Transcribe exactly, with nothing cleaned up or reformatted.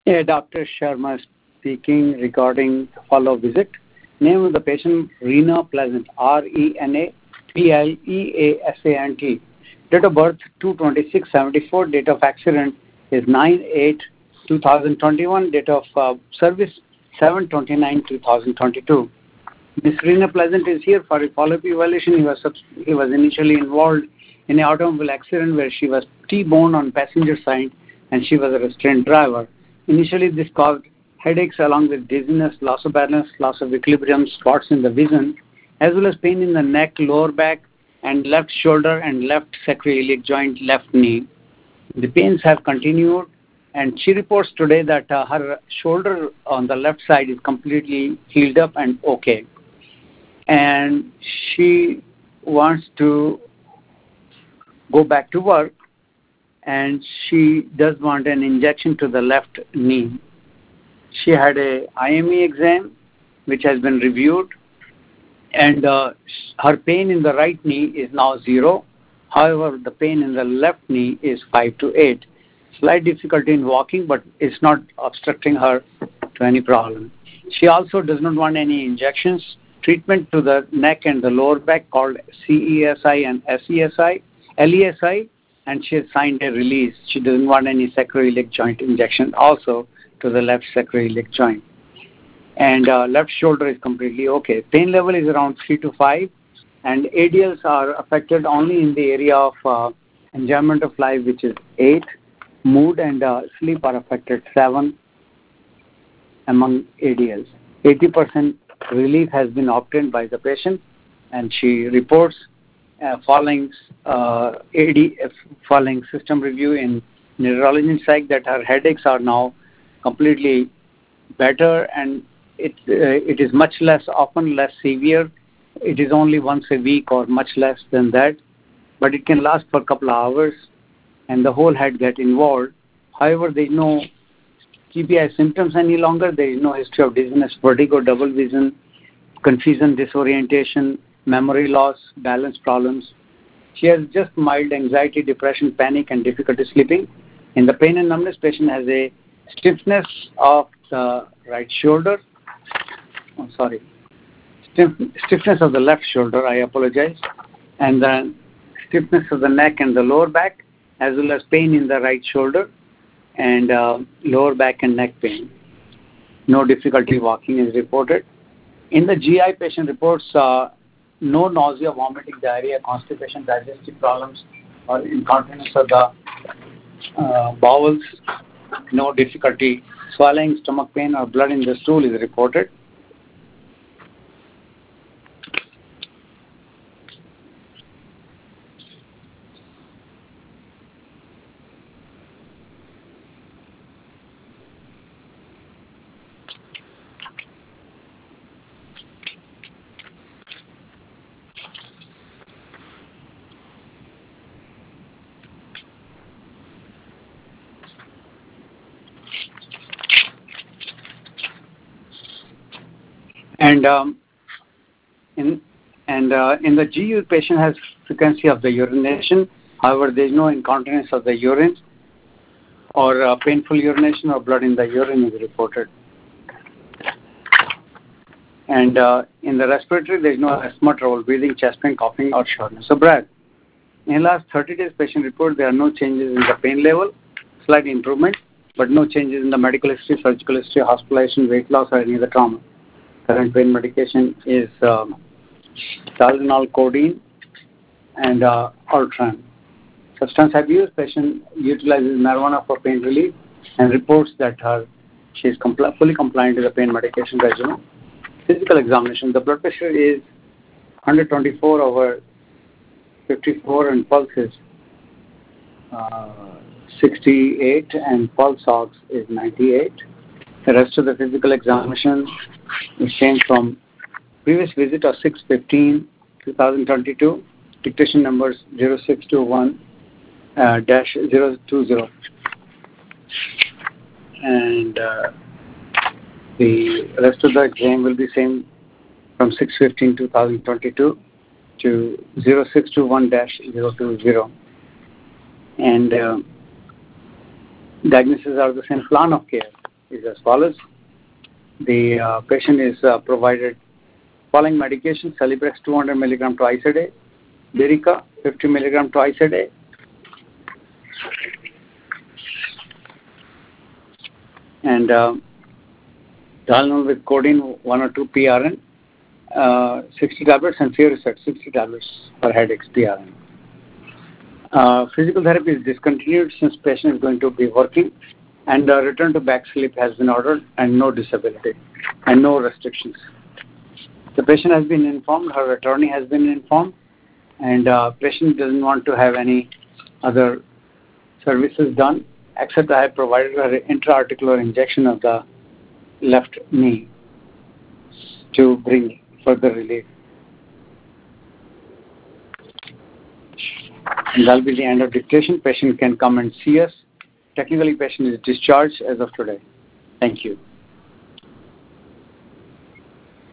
Yeah, Doctor Sharma speaking regarding follow-up visit. Name of the patient, Rena Pleasant, R E N A P L E A S A N T. Date of birth, two twenty-six seventy-four. Date of accident is nine eight two thousand twenty-one. Date of uh, service, seven twenty-nine two thousand twenty-two. Miss Rena Pleasant is here for a follow-up evaluation. He was, he was initially involved in an automobile accident where she was T-boned on passenger side and she was a restrained driver. Initially, this caused headaches along with dizziness, loss of balance, loss of equilibrium, spots in the vision, as well as pain in the neck, lower back, and left shoulder and left sacroiliac joint, left knee. The pains have continued, and she reports today that uh, her shoulder on the left side is completely healed up and okay. And she wants to go back to work, and she does want an injection to the left knee. She had a I M E exam, which has been reviewed, and uh, her pain in the right knee is now zero. However, the pain in the left knee is five to eight. Slight difficulty in walking, but it's not obstructing her to any problem. She also does not want any injections. Treatment to the neck and the lower back called C E S I and S E S I, L E S I, and she has signed a release. She doesn't want any sacroiliac joint injection also to the left sacroiliac joint. And uh, left shoulder is completely okay. Pain level is around three to five, and A D Ls are affected only in the area of uh, enjoyment of life, which is eight. Mood and uh, sleep are affected, seven among A D Ls. eighty percent relief has been obtained by the patient, and she reports uh, following uh, A D, uh, following system review in neurology and psych that her headaches are now completely better, and it uh, it is much less, often less severe. It is only once a week or much less than that, but it can last for a couple of hours, and the whole head get involved. However, there is no T B I symptoms any longer. There is no history of dizziness, vertigo, double vision, confusion, disorientation, memory loss, balance problems. She has just mild anxiety, depression, panic, and difficulty sleeping. In the pain and numbness, patient has a stiffness of the right shoulder. Oh, sorry. Stiff, stiffness of the left shoulder, I apologize. And then stiffness of the neck and the lower back, as well as pain in the right shoulder and uh, lower back and neck pain. No difficulty walking is reported. In the G I, patient reports uh, no nausea, vomiting, diarrhea, constipation, digestive problems, or incontinence of the uh, bowels. No difficulty swallowing, stomach pain, or blood in the stool is reported. And um, in and uh, in the G U, patient has frequency of the urination. However, there is no incontinence of the urine, or uh, painful urination, or blood in the urine is reported. And uh, in the respiratory, there is no asthma, trouble breathing, chest pain, coughing, or shortness of breath. In the last thirty days, patient report there are no changes in the pain level, slight improvement, but no changes in the medical history, surgical history, hospitalization, weight loss, or any other trauma. Current pain medication is um, Tylenol, codeine, and uh, Ultran. Substance abuse, patient utilizes marijuana for pain relief and reports that her she is compl- fully compliant with the pain medication regimen. Physical examination, the blood pressure is one twenty-four over fifty-four, and pulse is uh, sixty-eight, and pulse ox is ninety-eight. The rest of the physical examination is changed from previous visit of six fifteen twenty twenty-two, dictation numbers zero six two one dash zero two zero. And uh, the rest of the exam will be same from six fifteen twenty twenty-two to zero six two one dash zero two zero. And uh, diagnoses are the same, plan of care. is as follows. The uh, patient is uh, provided following medication: Celebrex two hundred milligram twice a day, Lyrica fifty milligram twice a day, and uh, Tylenol with codeine one or two P R N, uh, sixty tablets, and Fioricet sixty tablets for headaches P R N. Uh, physical therapy is discontinued since patient is going to be working, and uh, return to back sleep has been ordered, and no disability and no restrictions. The patient has been informed, her attorney has been informed, and uh, patient doesn't want to have any other services done, except I have provided her an intra-articular injection of the left knee to bring further relief. And that'll be the end of dictation. Patient can come and see us. Technically, patient is discharged as of today. Thank you.